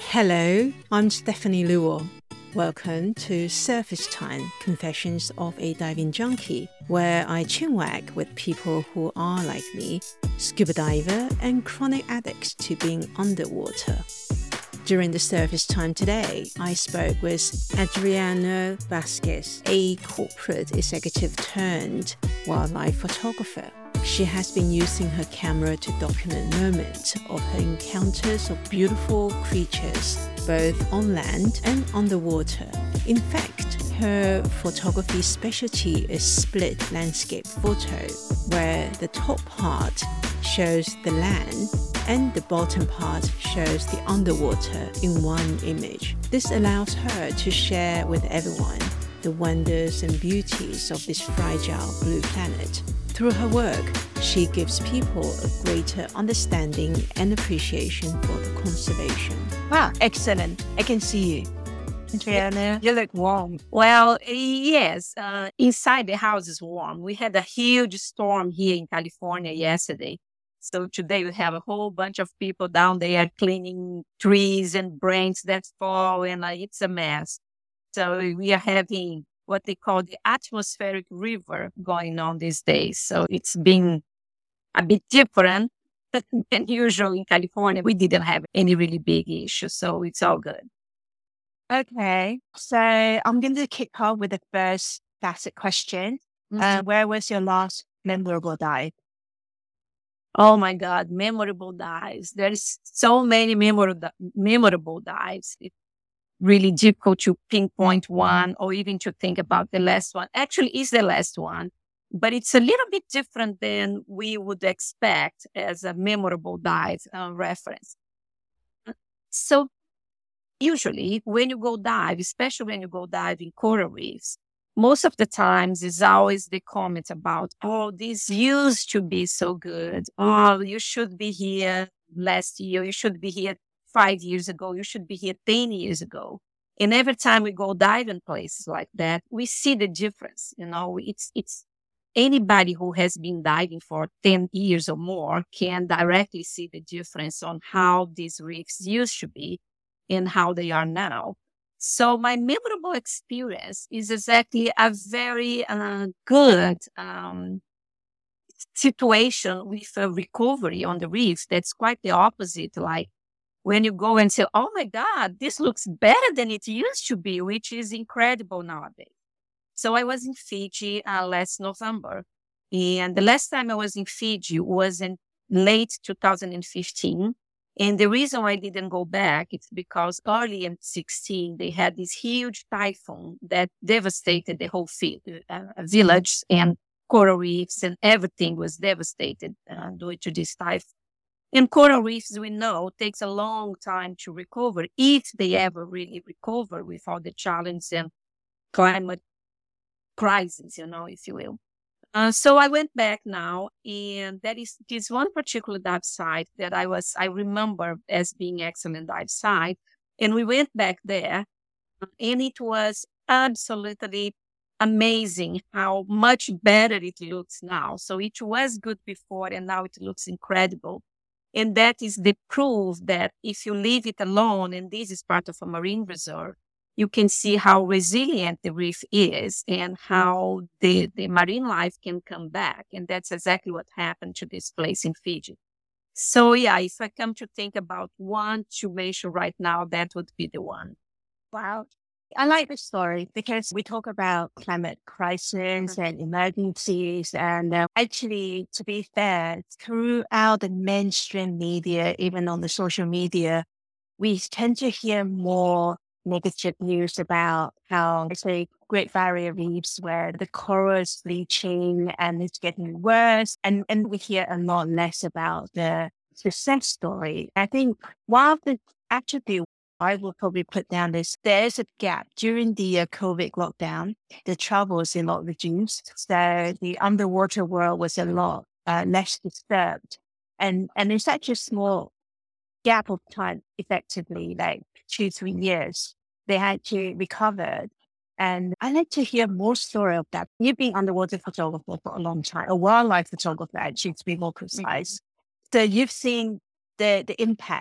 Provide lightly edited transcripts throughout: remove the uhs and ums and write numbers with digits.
Hello, I'm Stephanie Luo. Welcome to Surface Time, Confessions of a Diving Junkie, where I chinwag with people who are like me, scuba diver and chronic addicts to being underwater. During the Surface Time today, I spoke with Adriana Vasquez, a corporate executive turned wildlife photographer. She has been using her camera to document moments of her encounters of beautiful creatures, both on land and underwater. In fact, her photography specialty is split landscape photo, where the top part shows the land and the bottom part shows the underwater in one image. This allows her to share with everyone the wonders and beauties of this fragile blue planet. Through her work, she gives people a greater understanding and appreciation for the conservation. Wow, excellent. I can see you. Adriana, you look warm. Well, yes, inside the house is warm. We had a huge storm here in California yesterday. So today we have a whole bunch of people down there cleaning trees and branches that fall, and it's a mess. So we are having what they call the atmospheric river going on these days. So it's been a bit different than usual in California. We didn't have any really big issues, so it's all good. Okay, so I'm going to kick off with the first classic question. Where was your last memorable dive? Oh my God, memorable dives. There's so many memorable dives. It's really difficult to pinpoint one or even to think about the last one. Actually, it's the last one, but it's a little bit different than we would expect as a memorable dive reference. So usually when you go dive, especially when you go dive in coral reefs, most of the times is always the comment about, oh, this used to be so good. Oh, you should be here last year. You should be here 5 years ago. You should be here 10 years ago. And every time we go dive in places like that, we see the difference. It's anybody who has been diving for 10 years or more can directly see the difference on how these reefs used to be and how they are now. So my memorable experience is exactly a very good situation with a recovery on the reefs. That's quite the opposite. Like when you go and say, oh my God, this looks better than it used to be, which is incredible nowadays. So I was in Fiji last November. And the last time I was in Fiji was in late 2015. And the reason why I didn't go back is because early in 2016, they had this huge typhoon that devastated the whole village and coral reefs, and everything was devastated due to this typhoon. And coral reefs, we know, takes a long time to recover, if they ever really recover with all the challenge and climate crisis, if you will. So I went back now, and that is this one particular dive site that I remember as being excellent dive site. And we went back there, and it was absolutely amazing how much better it looks now. So it was good before, and now it looks incredible. And that is the proof that if you leave it alone, and this is part of a marine reserve, you can see how resilient the reef is and how the marine life can come back. And that's exactly what happened to this place in Fiji. So yeah, if I come to think about one to mention right now, that would be the one. Wow. I like this story because we talk about climate crisis and emergencies. And actually, to be fair, throughout the mainstream media, even on the social media, we tend to hear more negative news about how it's a Great Barrier Reefs where the coral is bleaching and it's getting worse. And we hear a lot less about the success story. I think one of the attributes I will probably put down is there is a gap during the COVID lockdown. The travel is a lot reduced. So the underwater world was a lot less disturbed. And it's such a small gap of time, effectively, like 2-3 years, they had to recover. And I'd like to hear more story of that. You've been underwater photographer for a long time, a wildlife photographer, actually, to be more precise. So you've seen the impact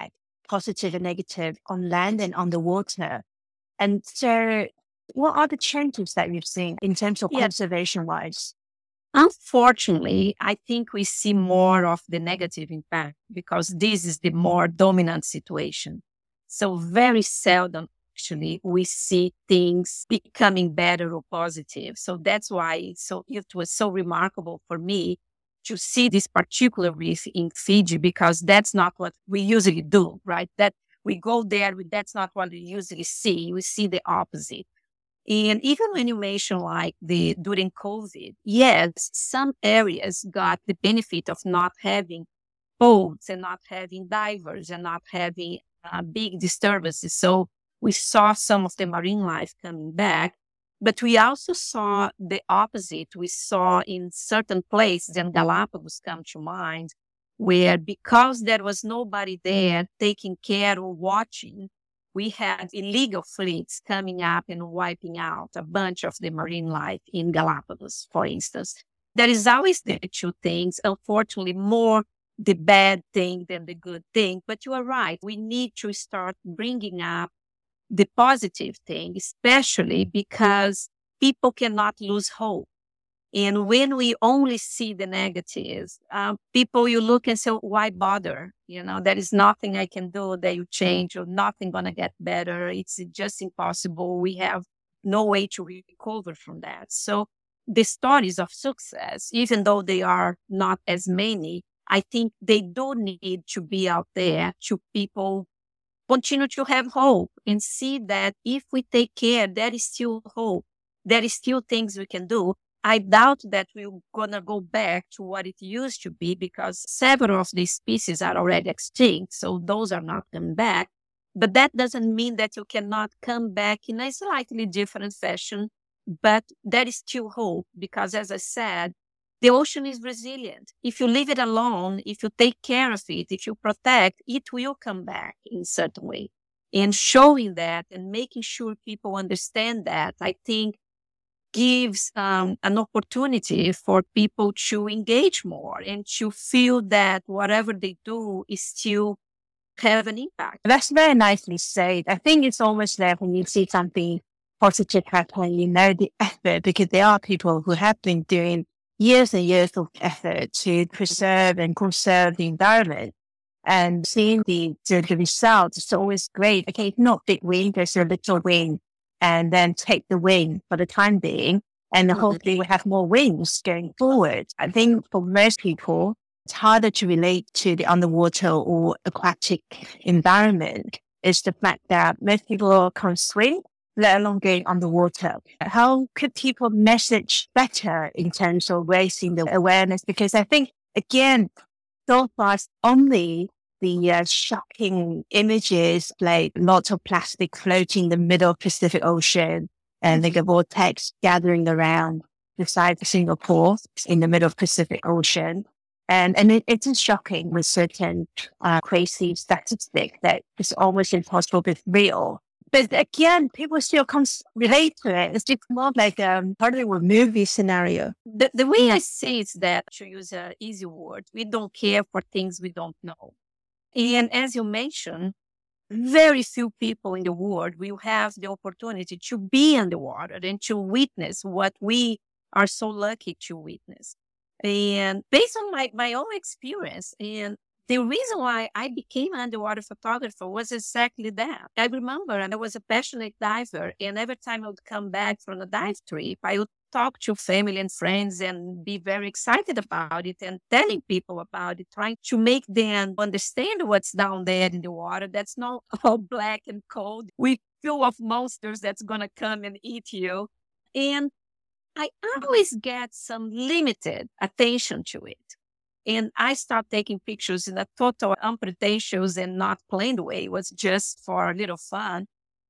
positive and negative on land and on the water. And so what are the changes that you've seen in terms of conservation wise? Unfortunately, I think we see more of the negative impact because this is the more dominant situation. So very seldom, actually, we see things becoming better or positive. So that's why it was so remarkable for me to see this particular reef in Fiji, because that's not what we usually do, right? That we go there, that's not what we usually see. We see the opposite. And even when you mention like during COVID, yes, some areas got the benefit of not having boats and not having divers and not having big disturbances. So we saw some of the marine life coming back, but we also saw the opposite. We saw in certain places, and Galapagos come to mind, where because there was nobody there taking care or watching, we had illegal fleets coming up and wiping out a bunch of the marine life in Galapagos, for instance. There is always the two things, unfortunately, more the bad thing than the good thing. But you are right. We need to start bringing up the positive thing, especially because people cannot lose hope. And when we only see the negatives, people, you look and say, why bother? There is nothing I can do that you change or nothing going to get better. It's just impossible. We have no way to recover from that. So the stories of success, even though they are not as many, I think they do need to be out there to people continue to have hope and see that if we take care, there is still hope. There is still things we can do. I doubt that we're going to go back to what it used to be because several of these species are already extinct. So those are not coming back. But that doesn't mean that you cannot come back in a slightly different fashion. But there is still hope because, as I said, the ocean is resilient. If you leave it alone, if you take care of it, if you protect, it will come back in a certain way. And showing that and making sure people understand that, I think, gives an opportunity for people to engage more and to feel that whatever they do is still have an impact. That's very nicely said. I think it's almost there when you see something positive happen, the effort, because there are people who have been doing years and years of effort to preserve and conserve the environment. And seeing the results is always great. Okay, not big win, there's a little win. And then take the win for the time being. And hopefully we have more wins going forward. I think for most people, it's harder to relate to the underwater or aquatic environment is the fact that most people can't swim, let alone going underwater. How could people message better in terms of raising the awareness? Because I think, again, so far only the shocking images, like lots of plastic floating in the middle of Pacific Ocean and like a vortex gathering around the side of Singapore in the middle of Pacific Ocean. And it is shocking with certain crazy statistics that it's almost impossible to be real. But again, people still can't relate to it. It's just more like part of a movie scenario. The way I say is that, to use an easy word, we don't care for things we don't know. And as you mentioned, very few people in the world will have the opportunity to be underwater and to witness what we are so lucky to witness. And based on my own experience, and the reason why I became an underwater photographer was exactly that. I remember, and I was a passionate diver, and every time I would come back from a dive trip, I would talk to family and friends and be very excited about it and telling people about it, trying to make them understand what's down there in the water. That's not all black and cold. We're full of monsters that's going to come and eat you. And I always get some limited attention to it. And I stopped taking pictures in a total unpretentious and not planned way. It was just for a little fun.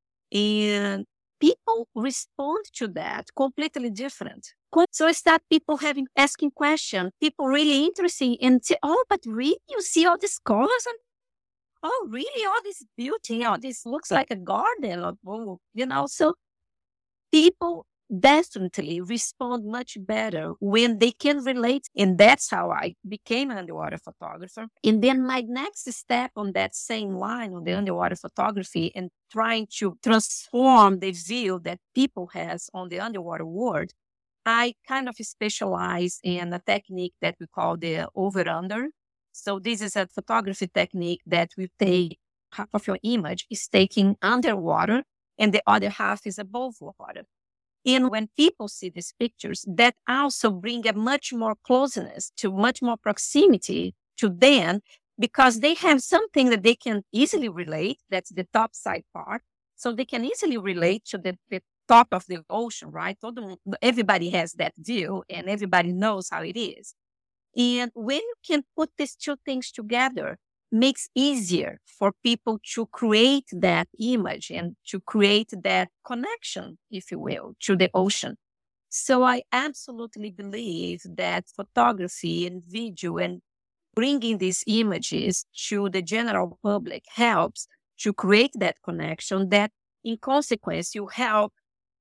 And people respond to that completely different. So I start people asking questions, people really interested in, oh, but really, you see all these colors? And oh, really, all this beauty, this looks like a garden, so people definitely respond much better when they can relate. And that's how I became an underwater photographer. And then my next step on that same line on the underwater photography and trying to transform the view that people has on the underwater world, I kind of specialize in a technique that we call the over-under. So this is a photography technique that we take half of your image is taken underwater and the other half is above water. And when people see these pictures, that also bring a much more closeness to much more proximity to them because they have something that they can easily relate. That's the top side part. So they can easily relate to the top of the ocean, right? Everybody has that view and everybody knows how it is. And when you can put these two things together, makes easier for people to create that image and to create that connection, if you will, to the ocean. So I absolutely believe that photography and video and bringing these images to the general public helps to create that connection that in consequence you help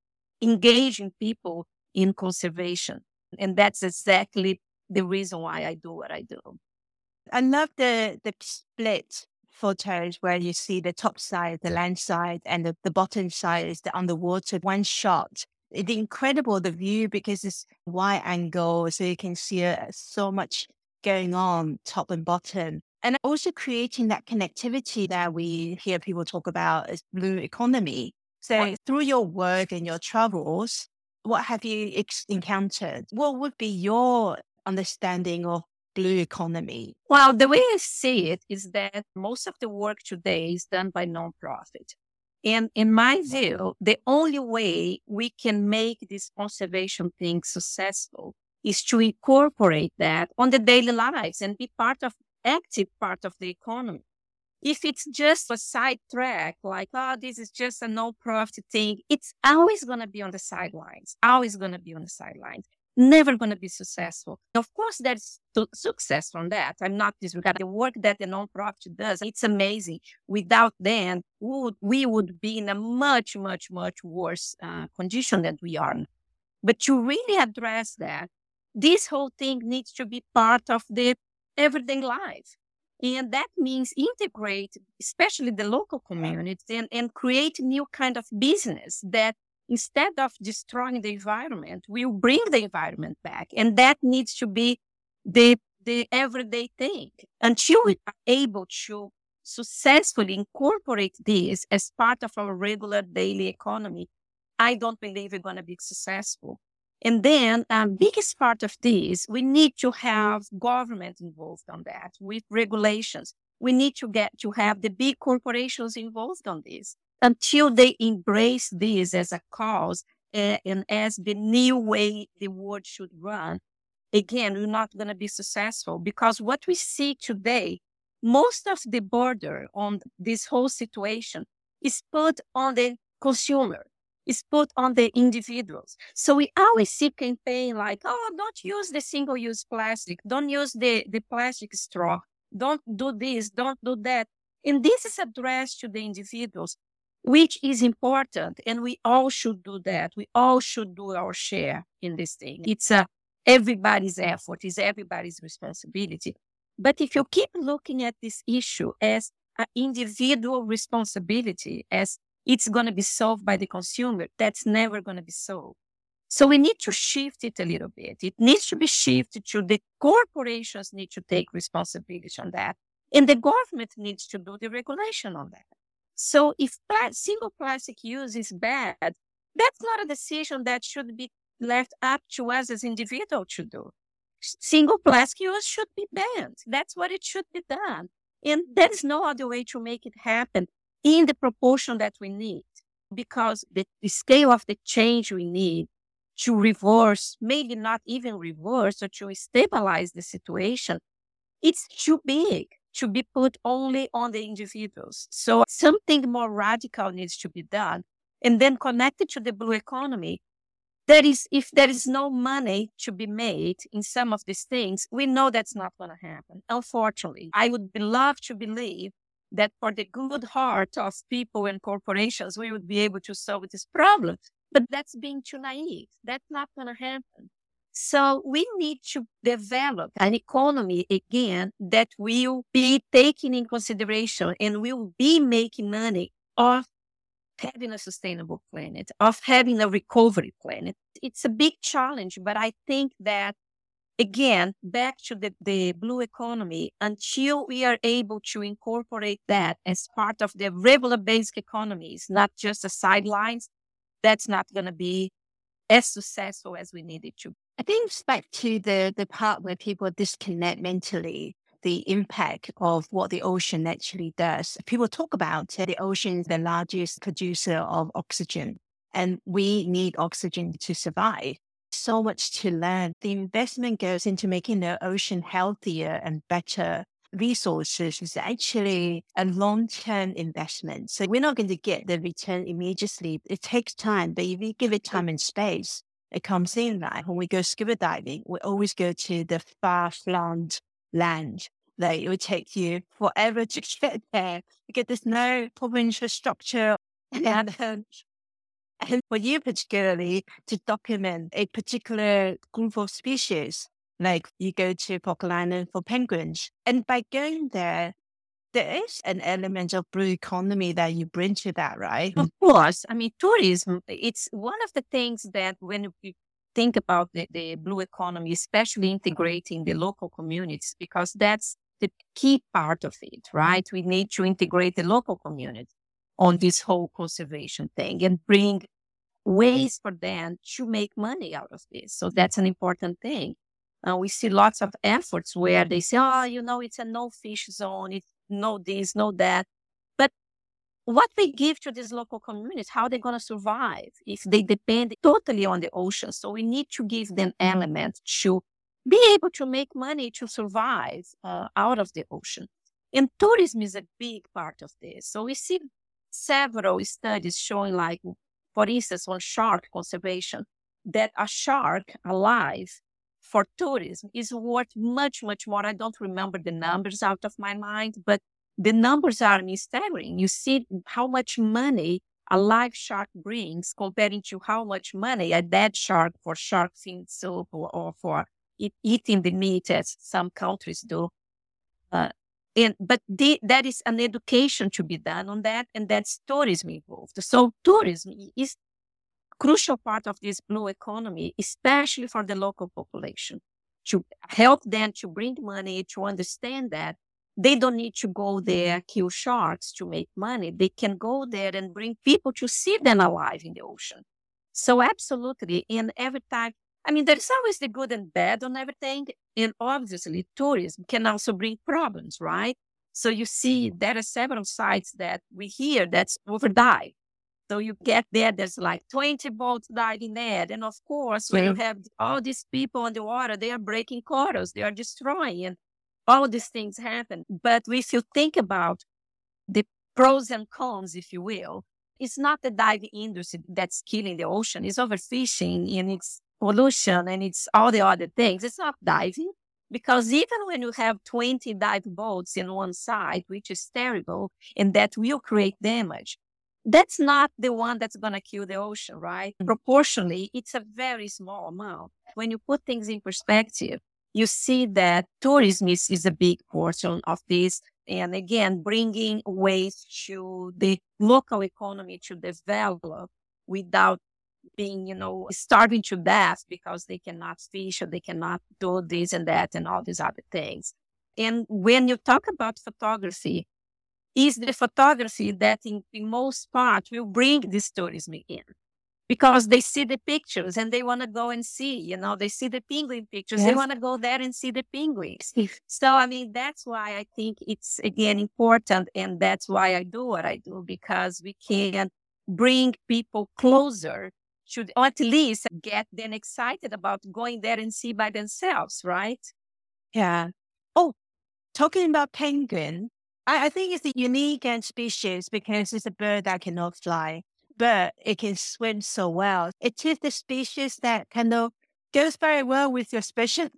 engaging people in conservation. And that's exactly the reason why I do what I do. I love the split photos where you see the top side, the land side, and the bottom side is the underwater, one shot. It's incredible, the view, because it's wide angle, so you can see so much going on top and bottom. And also creating that connectivity that we hear people talk about as blue economy. So through your work and your travels, what have you encountered? What would be your understanding of blue economy? Well, the way I see it is that most of the work today is done by nonprofit. And in my view, the only way we can make this conservation thing successful is to incorporate that on the daily lives and be active part of the economy. If it's just a side track, like, this is just a no-profit thing, it's always going to be on the sidelines, never going to be successful. Of course, there's success from that. I'm not disregarding the work that the nonprofit does. It's amazing. Without them, we would be in a much, much, much worse condition than we are. But to really address that, this whole thing needs to be part of the everyday life. And that means integrate, especially the local communities, and create new kind of business that instead of destroying the environment, will bring the environment back. And that needs to be the everyday thing. Until we are able to successfully incorporate this as part of our regular daily economy, I don't believe we're going to be successful. And then biggest part of this, we need to have government involved on that with regulations. We need to have the big corporations involved on this until they embrace this as a cause and as the new way the world should run. Again, we're not going to be successful because what we see today, most of the burden on this whole situation is put on the consumer. Is put on the individuals. So we always see campaign like, don't use the single-use plastic. Don't use the plastic straw. Don't do this. Don't do that. And this is addressed to the individuals, which is important. And we all should do that. We all should do our share in this thing. It's everybody's effort. It's everybody's responsibility. But if you keep looking at this issue as an individual responsibility, as it's going to be solved by the consumer, that's never going to be solved. So we need to shift it a little bit. It needs to be shifted to the corporations need to take responsibility on that. And the government needs to do the regulation on that. So if single plastic use is bad, that's not a decision that should be left up to us as individuals to do. Single plastic use should be banned. That's what it should be done. And there is no other way to make it happen in the proportion that we need, because the scale of the change we need to reverse, maybe not even reverse, or to stabilize the situation, it's too big to be put only on the individuals. So something more radical needs to be done. And then connected to the blue economy, if there is no money to be made in some of these things, we know that's not going to happen. Unfortunately, I would love to believe that for the good heart of people and corporations, we would be able to solve this problem. But that's being too naive. That's not going to happen. So we need to develop an economy again that will be taking in consideration and will be making money off having a sustainable planet, of having a recovery planet. It's a big challenge, but I think that, again, back to the blue economy, until we are able to incorporate that as part of the regular basic economies, not just the sidelines, that's not going to be as successful as we need it to. I think it's back to the part where people disconnect mentally the impact of what the ocean actually does. People talk about the ocean is the largest producer of oxygen, and we need oxygen to survive. So much to learn. The investment goes into making the ocean healthier and better resources is actually a long-term investment. So we're not going to get the return immediately. It takes time, but if you give it time and space, it comes in. Like when we go scuba diving, we always go to the far-flung land. Like it would take you forever to get there because there's no proper infrastructure. And for you particularly, to document a particular group of species, like you go to Poker Island for penguins. And by going there is an element of blue economy that you bring to that, right? Of course. I mean, tourism, it's one of the things that when you think about the blue economy, especially integrating the local communities, because that's the key part of it, right? We need to integrate the local community on this whole conservation thing and bring ways for them to make money out of this. So that's an important thing. We see lots of efforts where they say, it's a no fish zone. It's no this, no that. But what we give to these local communities, how they're going to survive if they depend totally on the ocean. So we need to give them elements to be able to make money to survive out of the ocean. And tourism is a big part of this. So we see several studies showing, like, for instance, on shark conservation, that a shark alive for tourism is worth much, much more. I don't remember the numbers out of my mind, but the numbers are staggering. You see how much money a live shark brings comparing to how much money a dead shark for shark fin soup or for eating the meat, as some countries do. But that is an education to be done on that, and that's tourism involved. So tourism is crucial part of this blue economy, especially for the local population, to help them to bring money, to understand that they don't need to go there, kill sharks to make money. They can go there and bring people to see them alive in the ocean. So absolutely, and every time, I mean, there's always the good and bad on everything. And obviously, tourism can also bring problems, right? So you see, there are several sites that we hear that's overdive. So you get there, there's like 20 boats diving there. And of course, when you have all these people on the water, they are breaking corals, they are destroying, and all these things happen. But if you think about the pros and cons, if you will, it's not the diving industry that's killing the ocean. It's overfishing and it's pollution and it's all the other things. It's not diving, because even when you have 20 dive boats in one side, which is terrible, and that will create damage, that's not the one that's going to kill the ocean, right? Proportionally, it's a very small amount. When you put things in perspective, you see that tourism is a big portion of this. And again, bringing ways to the local economy to develop without being, starving to death because they cannot fish or they cannot do this and that and all these other things. And when you talk about photography, is the photography that in most part will bring this tourism in, because they see the pictures and they want to go and see, they see the penguin pictures. Yes. They want to go there and see the penguins. So, I mean, that's why I think it's, again, important. And that's why I do what I do, because we can bring people closer to, or at least get them excited about going there and see by themselves, right? Yeah. Oh, talking about penguin, I think it's a unique species because it's a bird that cannot fly, but it can swim so well. It is the species that kind of goes very well with your special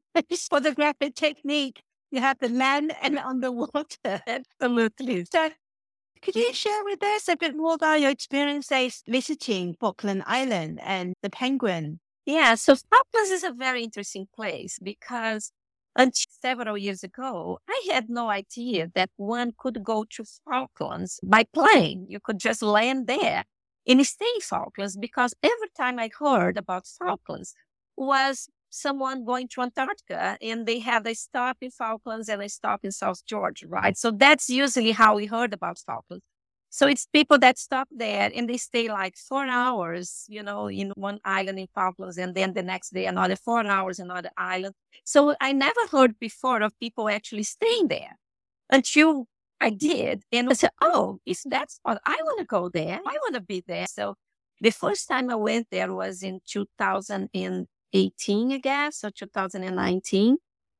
photographic technique. You have the land and underwater. Absolutely. So Could you share with us a bit more about your experiences visiting Falkland Island and the Penguin? Yeah, so Falklands is a very interesting place because until several years ago, I had no idea that one could go to Falklands by plane. You could just land there and stay in Falklands because every time I heard about Falklands was someone going to Antarctica and they had a stop in Falklands and a stop in South Georgia, right? So that's usually how we heard about Falklands. So it's people that stop there and they stay like 4 hours, in one island in Falklands, and then the next day another 4 hours, another island. So I never heard before of people actually staying there until I did. And I said, oh, is that spot? I want to go there. I want to be there. So the first time I went there was in 2018, I guess, or 2019.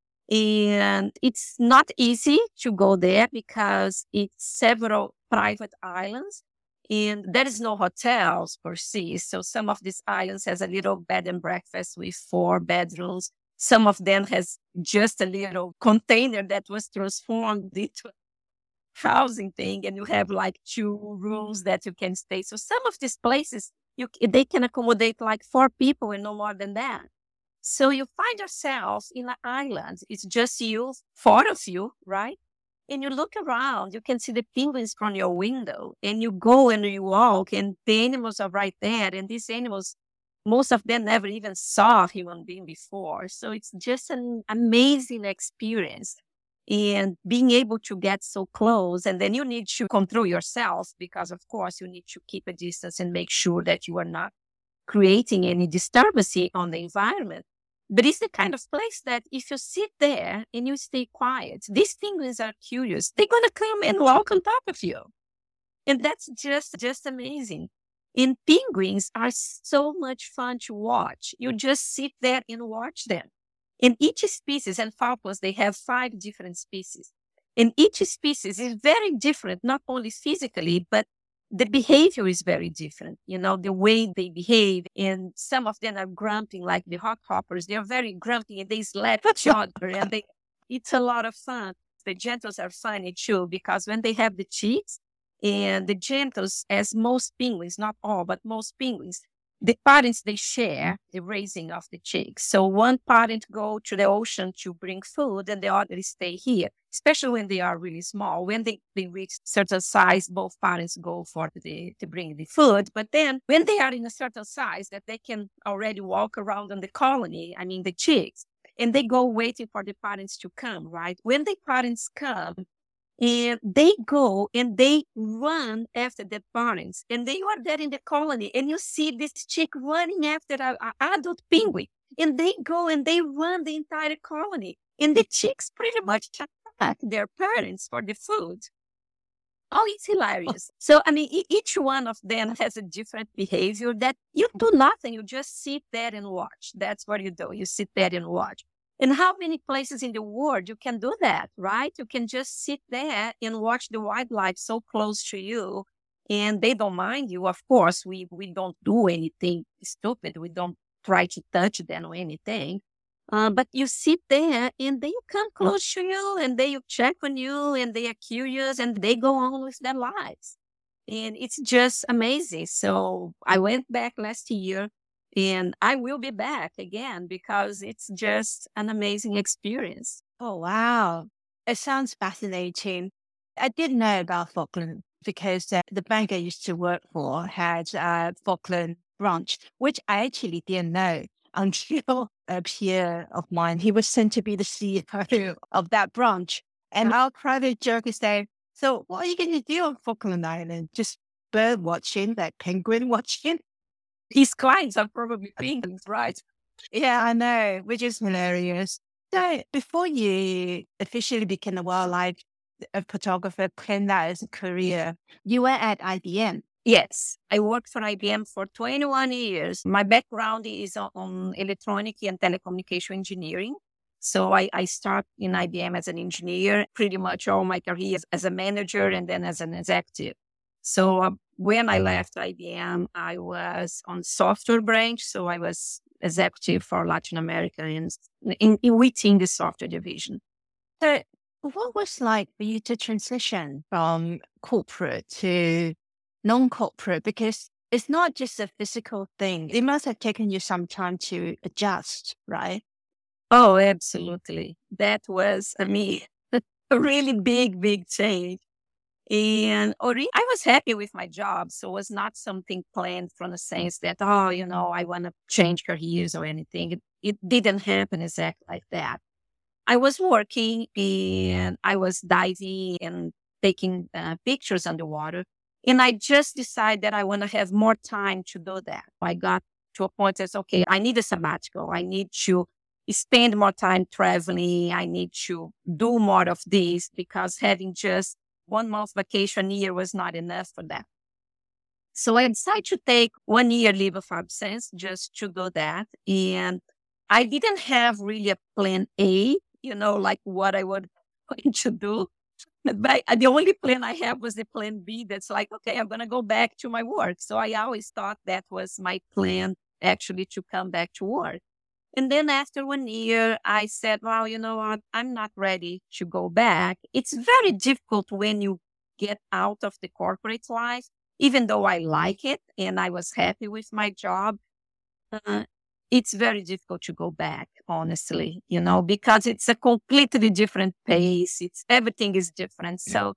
And it's not easy to go there because it's several private islands and there is no hotels per se. So some of these islands has a little bed and breakfast with 4 bedrooms. Some of them has just a little container that was transformed into a housing thing. And you have like 2 rooms that you can stay. So some of these places, they can accommodate like 4 people and no more than that. So you find yourself in an island. It's just you, 4 of you, right? And you look around, you can see the penguins from your window and you go and you walk and the animals are right there. And these animals, most of them never even saw a human being before. So it's just an amazing experience. And being able to get so close, and then you need to control yourself because of course you need to keep a distance and make sure that you are not creating any disturbance on the environment. But it's the kind of place that if you sit there and you stay quiet, these penguins are curious. They're going to come and walk on top of you. And that's just amazing. And penguins are so much fun to watch. You just sit there and watch them. In each species, and Falklands, they have 5 different species. And each species is very different, not only physically, but the behavior is very different, the way they behave. And some of them are grumpy, like the rockhoppers. They're very grumpy and they slap each other. And it's a lot of fun. The gentles are funny too, because when they have the chicks, and the gentles, as most penguins, not all, but most penguins, the parents, they share the raising of the chicks. So one parent go to the ocean to bring food and the other stay here, especially when they are really small. When they reach certain size, both parents go to bring the food. But then when they are in a certain size that they can already walk around in the colony, the chicks, and they go waiting for the parents to come, right? When the parents come, and they go and they run after the parents. And you are there in the colony and you see this chick running after an adult penguin. And they go and they run the entire colony. And the chicks pretty much attack their parents for the food. Oh, it's hilarious. So, each one of them has a different behavior that you do nothing. You just sit there and watch. That's what you do. You sit there and watch. And how many places in the world you can do that, right? You can just sit there and watch the wildlife so close to you and they don't mind you. Of course, we don't do anything stupid. We don't try to touch them or anything. But you sit there and they come close to you and they check on you and they are curious and they go on with their lives. And it's just amazing. So I went back last year. And I will be back again because it's just an amazing experience. Oh, wow. It sounds fascinating. I didn't know about Falkland because the bank I used to work for had a Falkland branch, which I actually didn't know until a peer of mine, he was sent to be the CEO of that branch. And our private joke is saying, so what are you going to do on Falkland Island? Just bird watching, like penguin watching? His clients are probably penguins, right? Yeah, I know, which is hilarious. So before you officially became a wildlife photographer, planned that as a career, you were at IBM. Yes, I worked for IBM for 21 years. My background is on electronic and telecommunication engineering. So I started in IBM as an engineer, pretty much all my career as a manager and then as an executive. So when I left IBM, I was on software branch. So I was executive for Latin America and within the software division. So What was like for you to transition from corporate to non-corporate? Because it's not just a physical thing. It must have taken you some time to adjust, right? Oh, absolutely. That was, I mean, a really big, big change. And I was happy with my job. So it was not something planned from the sense that, oh, I want to change careers or anything. It didn't happen exactly like that. I was working and I was diving and taking pictures underwater. And I just decided that I want to have more time to do that. I got to a point that, okay, I need a sabbatical. I need to spend more time traveling. I need to do more of this because having just 1 month vacation a year was not enough for that. So I decided to take 1 year leave of absence just to do that. And I didn't have really a plan A, like what I was going to do. But the only plan I have was the plan B that's like, okay, I'm going to go back to my work. So I always thought that was my plan actually to come back to work. And then after 1 year, I said, well, you know what? I'm not ready to go back. It's very difficult when you get out of the corporate life, even though I like it and I was happy with my job. Uh, it's very difficult to go back, honestly, because it's a completely different pace. Everything is different. So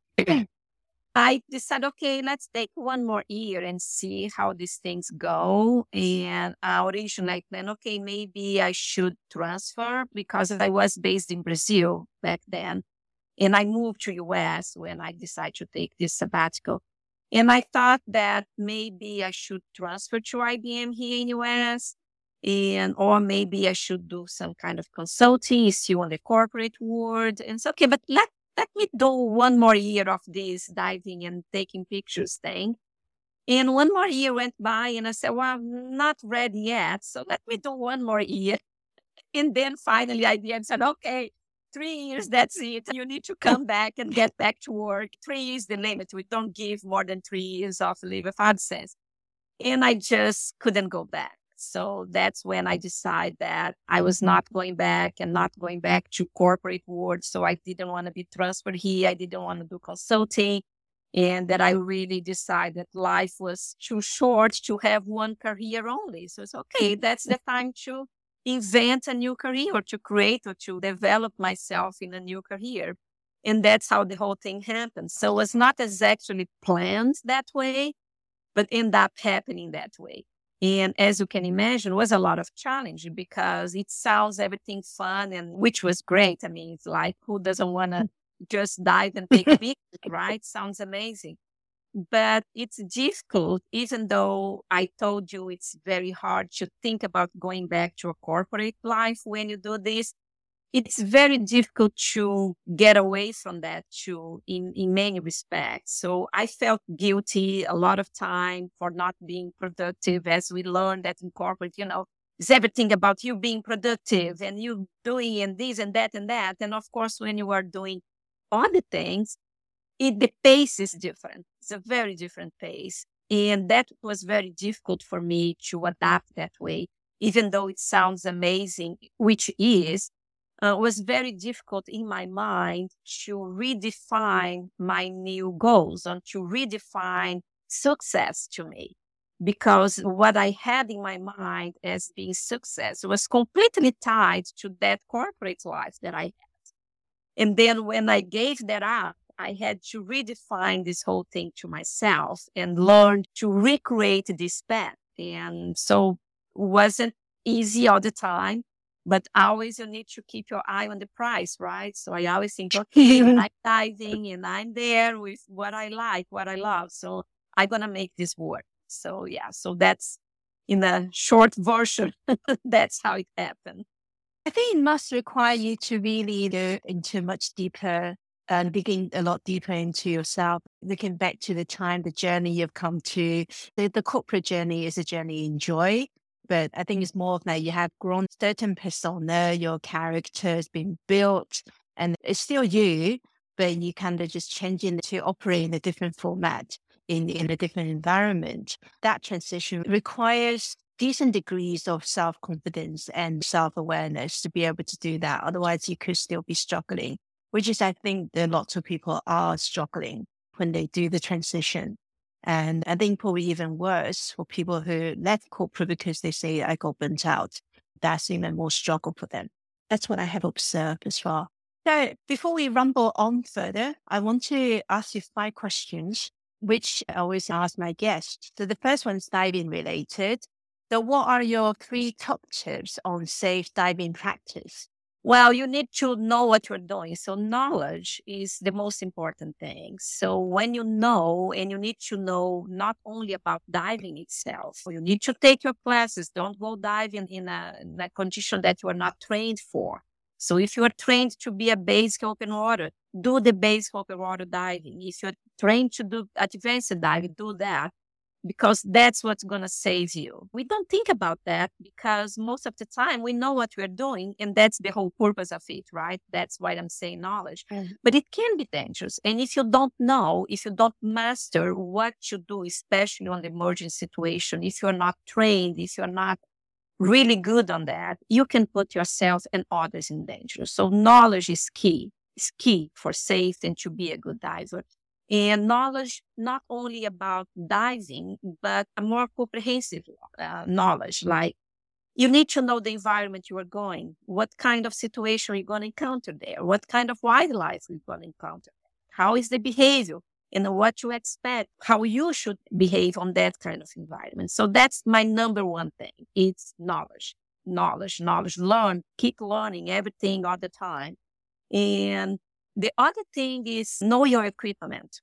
I decided, okay, let's take 1 more year and see how these things go. And I originally planned, okay, maybe I should transfer because I was based in Brazil back then. And I moved to US when I decided to take this sabbatical. And I thought that maybe I should transfer to IBM here in US or maybe I should do some kind of consulting, still in the corporate world. And so, okay, but let me do 1 more year of this diving and taking pictures thing. And 1 more year went by and I said, well, I'm not ready yet. So let me do 1 more year. And then finally I did said, okay, 3 years, that's it. You need to come back and get back to work. 3 years is the limit. We don't give more than 3 years of leave of absence. And I just couldn't go back. So that's when I decided that I was not going back and not going back to corporate world. So I didn't want to be transferred here. I didn't want to do consulting. And that I really decided that life was too short to have one career only. So it's okay. That's the time to invent a new career or to create or to develop myself in a new career. And that's how the whole thing happened. So it was not as actually planned that way, but ended up happening that way. And as you can imagine, it was a lot of challenge because it sounds everything fun and which was great. I mean, it's like, who doesn't want to just dive and take pictures, right? Sounds amazing. But it's difficult, even though I told you it's very hard to think about going back to a corporate life when you do this. It's very difficult to get away from that too, in many respects. So I felt guilty a lot of time for not being productive, as we learned that in corporate, it's everything about you being productive and you doing and this and that and that. And of course, when you are doing other things, the pace is different. It's a very different pace. And that was very difficult for me to adapt that way, even though it sounds amazing, which is. Was very difficult in my mind to redefine my new goals and to redefine success to me. Because what I had in my mind as being success was completely tied to that corporate life that I had. And then when I gave that up, I had to redefine this whole thing to myself and learn to recreate this path. And so it wasn't easy all the time. But always you need to keep your eye on the prize, right? So I always think, okay, I'm diving and I'm there with what I like, what I love. So I'm going to make this work. So yeah, so that's in a short version. That's how it happened. I think it must require you to really go into much deeper and digging a lot deeper into yourself, looking back to the time, the journey you've come to. The corporate journey is a journey you enjoy. But I think it's more of that you have grown certain persona, your character has been built, and it's still you, but you kind of just changing to operate in a different format, in a different environment. That transition requires decent degrees of self-confidence and self-awareness to be able to do that. Otherwise, you could still be struggling which is, I think, that lots of people are struggling when they do the transition. And I think probably even worse for people who left corporate because they say, I got burnt out. That's even more struggle for them. That's what I have observed as well. So before we rumble on further, I want to ask you 5 questions, which I always ask my guests. So the first one is diving related. So what are your 3 top tips on safe diving practice? Well, you need to know what you're doing. So knowledge is the most important thing. So when you know, and you need to know not only about diving itself, you need to take your classes. Don't go diving in a condition that you are not trained for. So if you are trained to be a basic open water, do the basic open water diving. If you're trained to do advanced diving, do that, because that's what's going to save you. We don't think about that because most of the time we know what we're doing, and that's the whole purpose of it, right? That's why I'm saying knowledge. But it can be dangerous. And if you don't know, if you don't master what you do, especially on the emergency situation, if you're not trained, if you're not really good on that, you can put yourself and others in danger. So knowledge is key. It's key for safe and to be a good diver. And knowledge, not only about diving, but a more comprehensive knowledge. Like, you need to know the environment you are going, what kind of situation you're going to encounter there, what kind of wildlife you're going to encounter, how is the behavior, and what you expect, how you should behave on that kind of environment. So that's my number one thing. It's knowledge. Learn, keep learning everything all the time. And the other thing is know your equipment.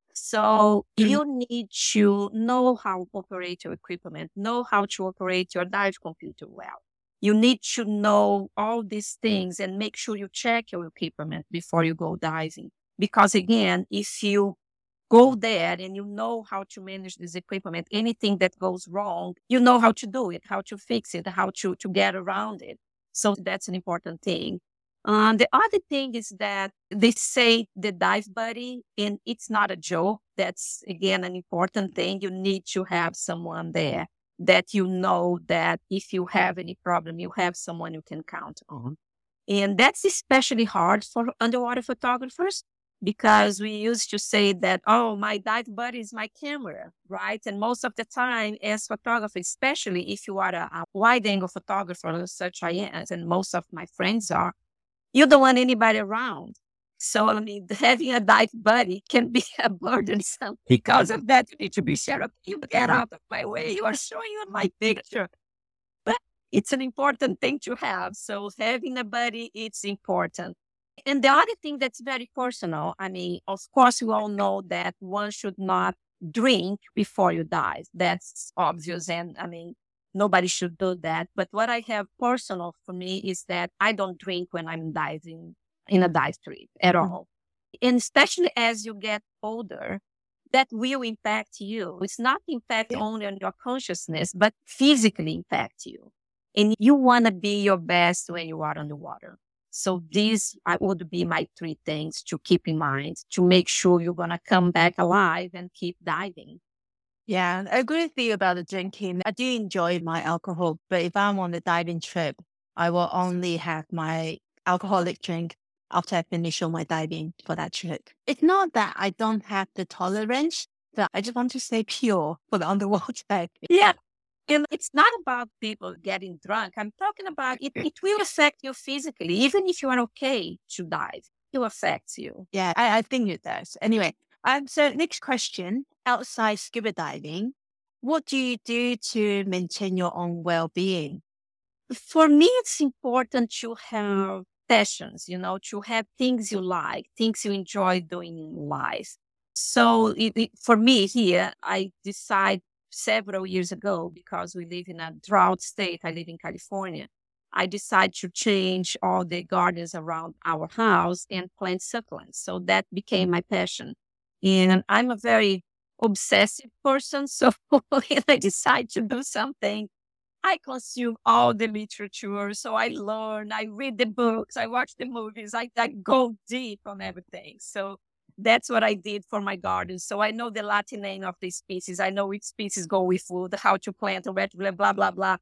So you need to know how to operate your equipment, know how to operate your dive computer well. You need to know all these things and make sure you check your equipment before you go diving. Because again, if you go there and you know how to manage this equipment, anything that goes wrong, you know how to do it, how to fix it, how to get around it. So that's an important thing. The other thing is that they say the dive buddy, and it's not a joke. That's, again, an important thing. You need to have someone there that you know that if you have any problem, you have someone you can count on. And that's especially hard for underwater photographers, because we used to say that, oh, my dive buddy is my camera, right? And most of the time as photographers, especially if you are a wide angle photographer, such I am, and most of my friends are, you don't want anybody around. So, I mean, having a dive buddy can be a burdensome. Because of that, you need to be sure you get out of my way. You are showing you my picture. But it's an important thing to have. So having a buddy, it's important. And the other thing that's very personal, I mean, of course, we all know that one should not drink before you dive. That's obvious. And I mean, nobody should do that. But what I have personal for me is that I don't drink when I'm diving in a dive trip at all. And especially as you get older, that will impact you. It's not impact only on your consciousness, but physically impact you. And you want to be your best when you are on the water. So these would be my 3 things to keep in mind to make sure you're going to come back alive and keep diving. Yeah, I agree with you about the drinking. I do enjoy my alcohol, but if I'm on a diving trip, I will only have my alcoholic drink after I finish all my diving for that trip. It's not that I don't have the tolerance, but I just want to stay pure for the underwater diving. Yeah. And it's not about people getting drunk. I'm talking about it will affect you physically. Even if you are okay to dive, it will affect you. Yeah, I think it does. Anyway, so next question, outside scuba diving, what do you do to maintain your own well-being? For me, it's important to have passions, to have things you like, things you enjoy doing in life. So for me here, I decide several years ago, because we live in a drought state, I live in California, I decided to change all the gardens around our house and plant succulents. So that became my passion. And I'm a very obsessive person. So when I decide to do something, I consume all the literature. So I learn, I read the books, I watch the movies, I go deep on everything. So that's what I did for my garden. So I know the Latin name of the species. I know which species go with food, how to plant, where to plant, blah, blah, blah.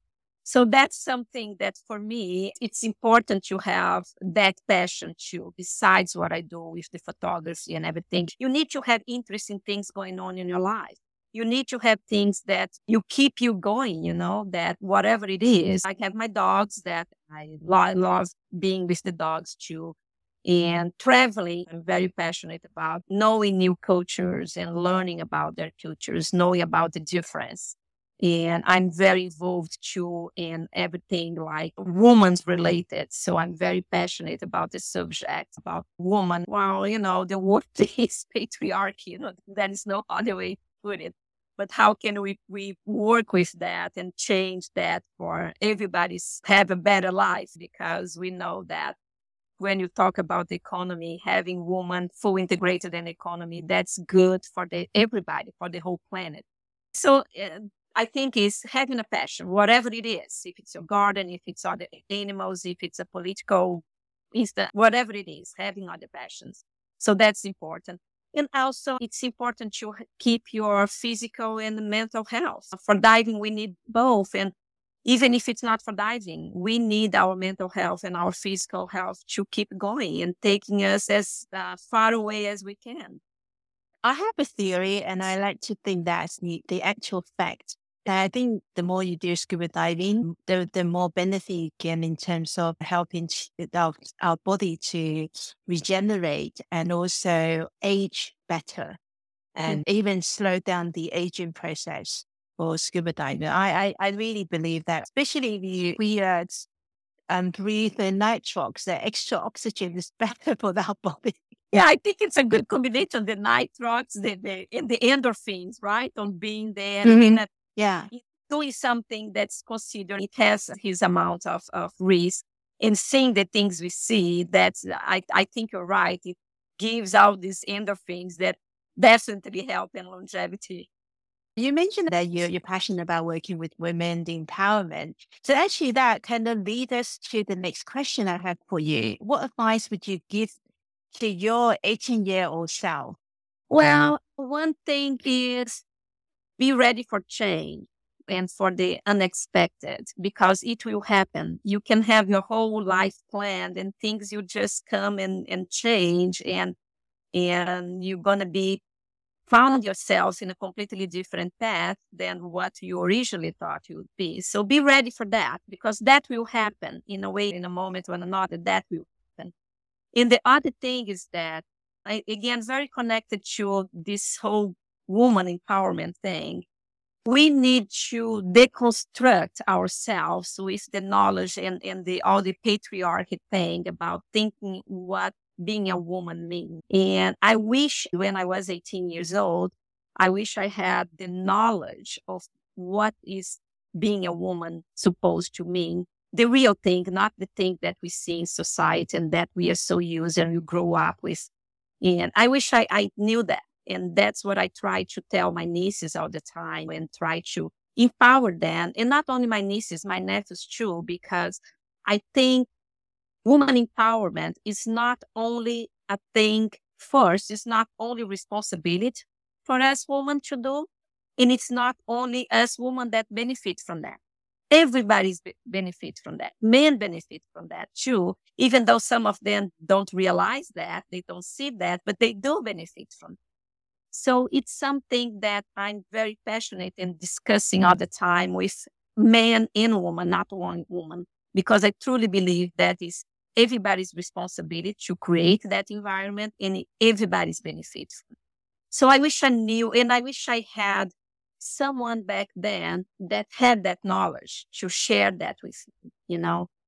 So that's something that for me, it's important to have that passion too, besides what I do with the photography and everything. You need to have interesting things going on in your life. You need to have things that you keep you going, that whatever it is. I have my dogs that I love being with the dogs too. And traveling, I'm very passionate about knowing new cultures and learning about their cultures, knowing about the difference. And I'm very involved too in everything like women's related. So I'm very passionate about the subject, about woman. Well, the word is patriarchy, there is no other way to put it. But how can we work with that and change that for everybody's have a better life? Because we know that when you talk about the economy, having women full integrated in the economy, that's good for everybody, for the whole planet. So I think is having a passion, whatever it is, if it's your garden, if it's other animals, if it's a political whatever it is, having other passions. So that's important. And also it's important to keep your physical and mental health. For diving, we need both. And even if it's not for diving, we need our mental health and our physical health to keep going and taking us as far away as we can. I have a theory, and I like to think that's the actual fact. And I think the more you do scuba diving, the more benefit you get in terms of helping our body to regenerate and also age better and even slow down the aging process for scuba diving. I really believe that, especially if you breathe the nitrox, the extra oxygen is better for our body. Yeah, I think it's a good combination, the nitrox, and the endorphins, right? On being there doing something that's considered, it has his amount of risk. And seeing the things we see, I think you're right. It gives out these endorphins that definitely help in longevity. You mentioned that you're passionate about working with women, the empowerment. So actually that kind of leads us to the next question I have for you. What advice would you give to your 18-year-old self? Well, one thing is be ready for change and for the unexpected, because it will happen. You can have your whole life planned and things will just come and change, and you're going to be found yourselves in a completely different path than what you originally thought you would be. So be ready for that, because that will happen in a way, in a moment or another, that will happen. And the other thing is that, again, very connected to this whole woman empowerment thing, we need to deconstruct ourselves with the knowledge and all the patriarchy thing about thinking what being a woman means. And I wish when I was 18 years old, I wish I had the knowledge of what is being a woman supposed to mean. The real thing, not the thing that we see in society and that we are so used and we grow up with. And I wish I knew that. And that's what I try to tell my nieces all the time and try to empower them. And not only my nieces, my nephews too, because I think woman empowerment is not only a thing first, it's not only responsibility for us women to do, and it's not only us women that benefit from that. Everybody's benefit from that. Men benefit from that too, even though some of them don't realize that, they don't see that, but they do benefit from it. So it's something that I'm very passionate in discussing all the time with men and women, not one woman, because I truly believe that is everybody's responsibility to create that environment and everybody's benefit. So I wish I knew, and I wish I had someone back then that had that knowledge to share that with me,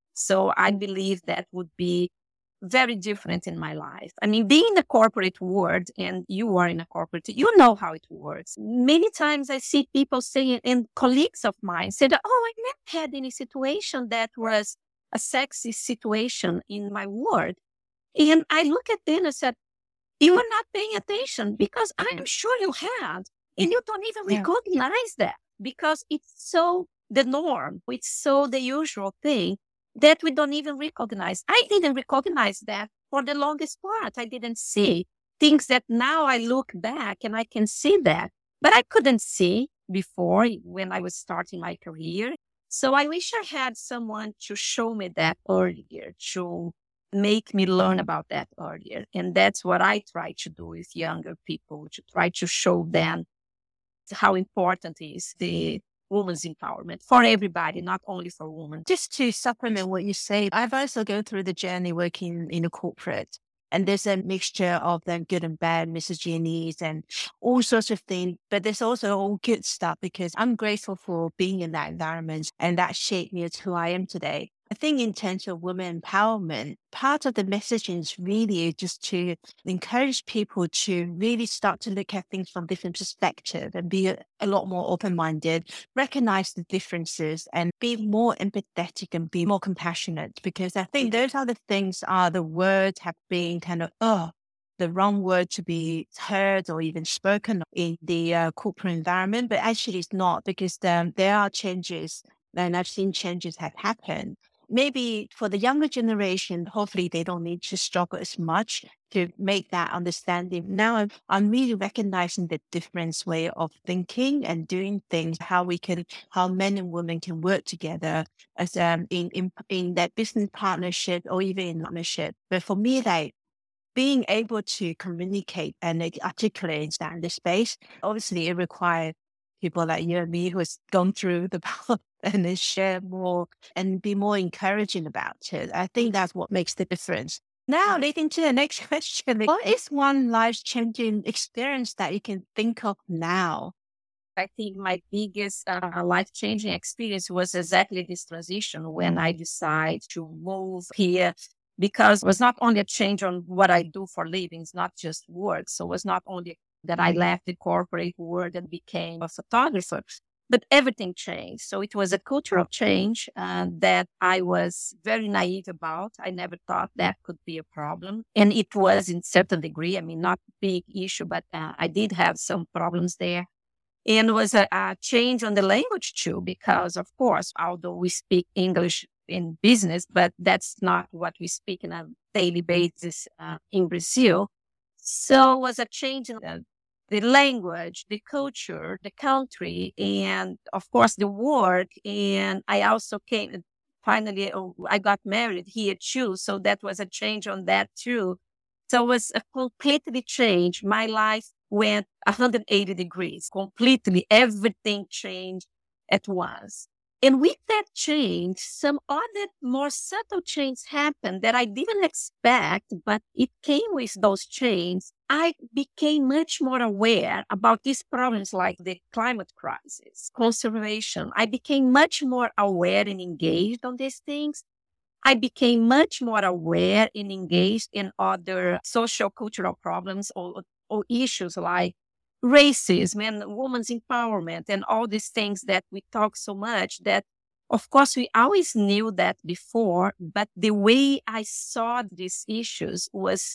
So I believe that would be very different in my life. I mean, being in the corporate world, and you are in a corporate, you know how it works. Many times I see people saying, and colleagues of mine said, oh, I never had any situation that was a sexy situation in my work. And I look at them and said, you are not paying attention, because I am sure you had. And you don't even recognize that, because it's so the norm. It's so the usual thing that we don't even recognize. I didn't recognize that for the longest part. I didn't see things that now I look back and I can see that, but I couldn't see before when I was starting my career. So I wish I had someone to show me that earlier, to make me learn about that earlier. And that's what I try to do with younger people, to try to show them how important is the women's empowerment for everybody, not only for women. Just to supplement what you say, I've also gone through the journey working in a corporate, and there's a mixture of the good and bad misogynies and all sorts of things. But there's also all good stuff because I'm grateful for being in that environment, and that shaped me as who I am today. I think in terms of women empowerment, part of the messaging is really just to encourage people to really start to look at things from different perspectives and be a lot more open-minded, recognize the differences and be more empathetic and be more compassionate. Because I think those are the things the words have been kind of, the wrong word to be heard or even spoken in the corporate environment, but actually it's not, because there are changes, and I've seen changes have happened. Maybe for the younger generation, hopefully they don't need to struggle as much to make that understanding. Now I'm really recognizing the different way of thinking and doing things, how men and women can work together as in that business partnership or even in partnership. But for me, like, being able to communicate and articulate that in the space, obviously it requires people like you and me who has gone through the path and then share more and be more encouraging about it. I think that's what makes the difference. Now, leading to the next question, what is one life-changing experience that you can think of now? I think my biggest life-changing experience was exactly this transition when I decided to move here, because it was not only a change on what I do for living, it's not just work. So it was not only that I left the corporate world and became a photographer, but everything changed. So it was a cultural change that I was very naive about. I never thought that could be a problem. And it was in certain degree, I mean, not big issue, but I did have some problems there. And it was a change on the language too, because of course, although we speak English in business, but that's not what we speak on a daily basis in Brazil. So it was a change in the language, the culture, the country, and of course the work. And I also finally, I got married here too. So that was a change on that too. So it was a completely change. My life went 180 degrees, completely. Everything changed at once. And with that change, some other more subtle changes happened that I didn't expect, but it came with those changes. I became much more aware about these problems like the climate crisis, conservation. I became much more aware and engaged on these things. I became much more aware and engaged in other social cultural problems or issues like racism and women's empowerment and all these things that we talk so much that, of course, we always knew that before, but the way I saw these issues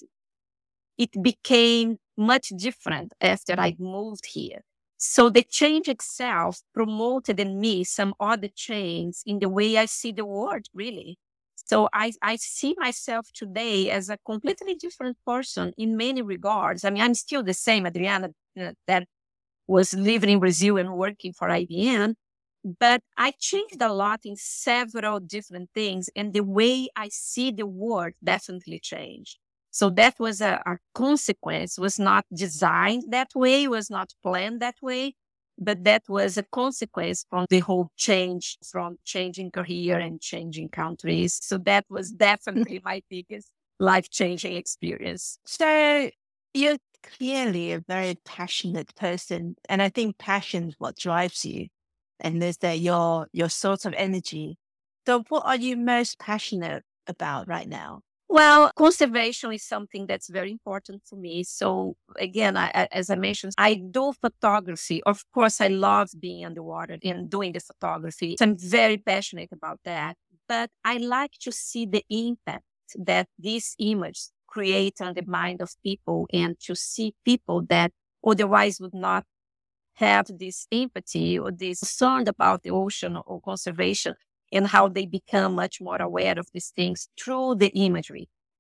it became much different after I moved here. So the change itself promoted in me some other change in the way I see the world, really. So I see myself today as a completely different person in many regards. I mean, I'm still the same Adriana that was living in Brazil and working for IBM, but I changed a lot in several different things, and the way I see the world definitely changed. So that was a consequence, was not designed that way, was not planned that way, but that was a consequence from the whole change, from changing career and changing countries. So that was definitely my biggest life-changing experience. So you're clearly a very passionate person, and I think passion is what drives you, and there's your source of energy. So what are you most passionate about right now? Well, conservation is something that's very important for me. So again, as I mentioned, I do photography. Of course, I love being underwater and doing the photography. So I'm very passionate about that. But I like to see the impact that these images create on the mind of people, and to see people that otherwise would not have this empathy or this concern about the ocean or conservation, and how they become much more aware of these things through the imagery.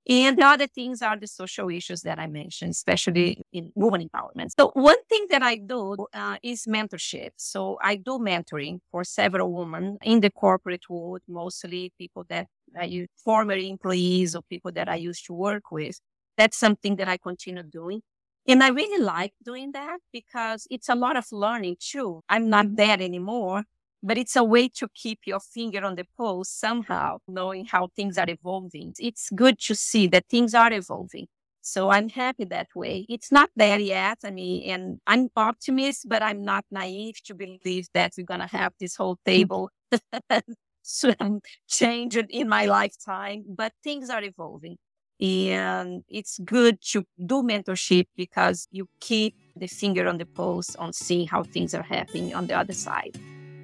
And the other things are the social issues that I mentioned, especially in women empowerment. So one thing that I do is mentorship. So I do mentoring for several women in the corporate world, mostly people that I use, former employees or people that I used to work with. That's something that I continue doing. And I really like doing that because it's a lot of learning too. I'm not there anymore, but it's a way to keep your finger on the pulse somehow, knowing how things are evolving. It's good to see that things are evolving. So I'm happy that way. It's not there yet. I mean, and I'm optimist, but I'm not naive to believe that we're going to have this whole table change in my lifetime, but things are evolving. And it's good to do mentorship because you keep the finger on the pulse on seeing how things are happening on the other side.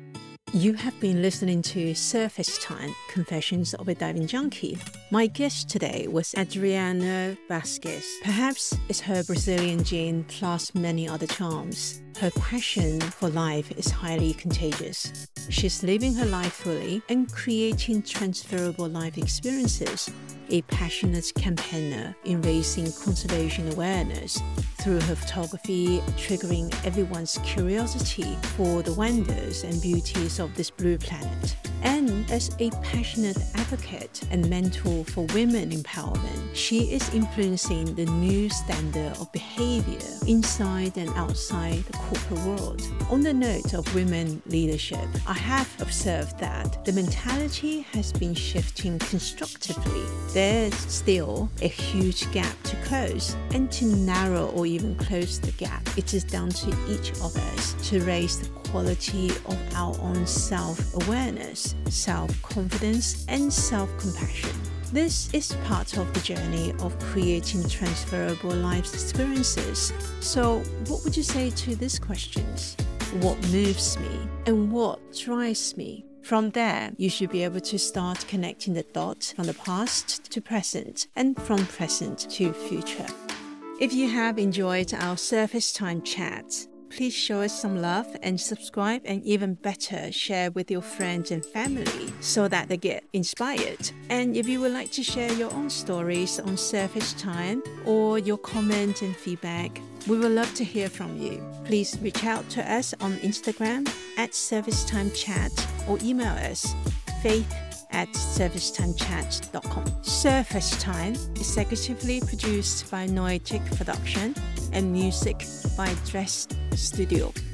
You have been listening to Surface Time, Confessions of a Diving Junkie. My guest today was Adriana Vasquez. Perhaps it's her Brazilian gene plus many other charms. Her passion for life is highly contagious. She's living her life fully and creating transferable life experiences. A passionate campaigner in raising conservation awareness through her photography, triggering everyone's curiosity for the wonders and beauties of this blue planet. And as a passionate advocate and mentor for women empowerment, she is influencing the new standard of behavior inside and outside the corporate world. On the note of women leadership, I have observed that the mentality has been shifting constructively. There's still a huge gap to close, and to narrow or even close the gap, it is down to each of us to raise the quality of our own self-awareness, self-confidence, and self-compassion. This is part of the journey of creating transferable life experiences. So, what would you say to these questions? What moves me and what drives me? From there, you should be able to start connecting the dots from the past to present and from present to future. If you have enjoyed our Surface Time chat, please show us some love and subscribe, and even better, share with your friends and family so that they get inspired. And if you would like to share your own stories on Surface Time or your comment and feedback, we would love to hear from you. Please reach out to us on Instagram @SurfaceTimeChat or email us faith@surfacetimechat.com. Surface Time, executively produced by Noetic Production and music by Dress Studio.